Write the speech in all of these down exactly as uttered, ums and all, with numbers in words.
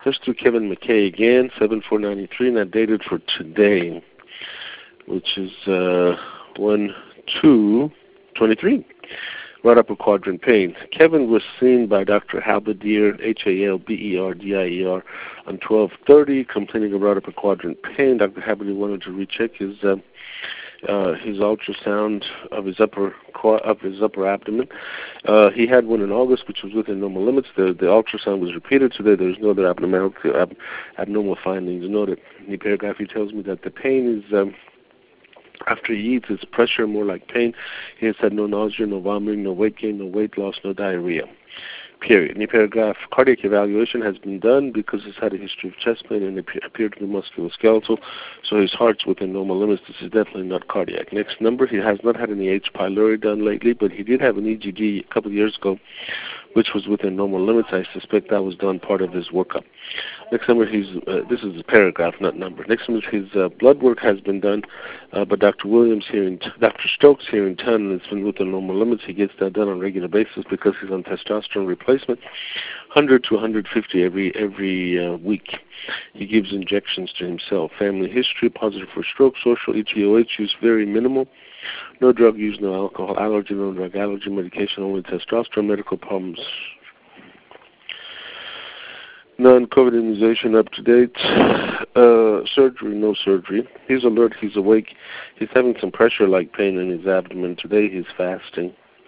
Let's do Kevin McKay again, seven four ninety-three, and that dated for today, which is uh, one two twenty-three. Right upper quadrant pain. Kevin was seen by Doctor Halberdier, H A L B E R D I E R, on twelve thirty, complaining of right upper quadrant pain. Doctor Halberdier wanted to recheck his uh, uh, his ultrasound of his upper of his upper abdomen. Uh, he had one in August, which was within normal limits. The the ultrasound was repeated today. There's no other abnormality, ab, abnormal findings noted. In the paragraph, he tells me that the pain is. Um, After he eats, it's pressure, more like pain. He has had no nausea, no vomiting, no weight gain, no weight loss, no diarrhea. Period. In the paragraph, cardiac evaluation has been done because he's had a history of chest pain and it appeared to be musculoskeletal, so his heart's within normal limits. This is definitely not cardiac. Next number, he has not had any H. pylori done lately, but he did have an E G D a couple of years ago, which was within normal limits. I suspect that was done part of his workup. Next number, he's, uh, this is a paragraph, not number. Next number, his uh, blood work has been done uh, by Doctor Williams here in, Doctor Stokes here in town, and it's been within normal limits. He gets that done on a regular basis because he's on testosterone replacement, one hundred to one hundred fifty every every uh, week. He gives injections to himself. Family history, positive for stroke, social E T O H use very minimal. No drug use, no alcohol allergy, no drug allergy, medication, only testosterone, medical problems. Non-COVID immunization up to date. Uh, surgery, no surgery. He's alert, he's awake. He's having some pressure-like pain in his abdomen. Today he's fasting.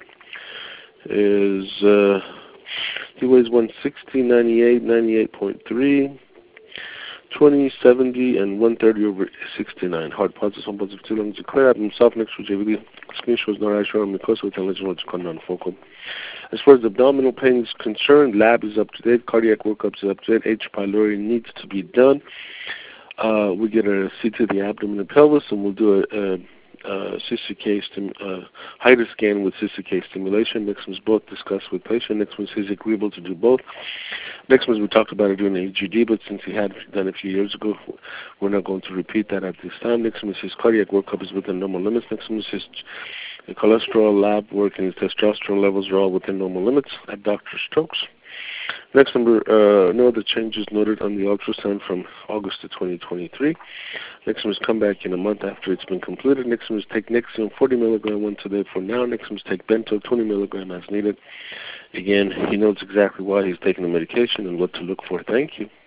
Is uh, he weighs one sixty, ninety-eight, ninety-eight point three, twenty, seventy, and one thirty over sixty-nine. Heart positive, one positive, two lungs declare. Abdomen soft next to J V D. Screen shows no rash or mucosa with intelligent words non-focal. As far as abdominal pain is concerned, lab is up to date, cardiac workup is up to date, H. pylori needs to be done. Uh, we get a C T of the abdomen and pelvis, and we'll do a, a, a C C K stim, uh, HIDA scan with C C K stimulation. Next one's both discussed with patient. Next one says agreeable to do both. Next one we talked about it doing an E G D, but since he had done it a few years ago, we're not going to repeat that at this time. Next one says cardiac workup is within normal limits. Next one says the cholesterol lab work and his testosterone levels are all within normal limits at Doctor Stokes. Next number, uh, no other changes noted on the ultrasound from August of twenty twenty-three. Next one is come back in a month after it's been completed. Next one is take Nexium forty milligram once a day for now. Next one is take Bento twenty milligram as needed. Again, he knows exactly why he's taking the medication and what to look for. Thank you.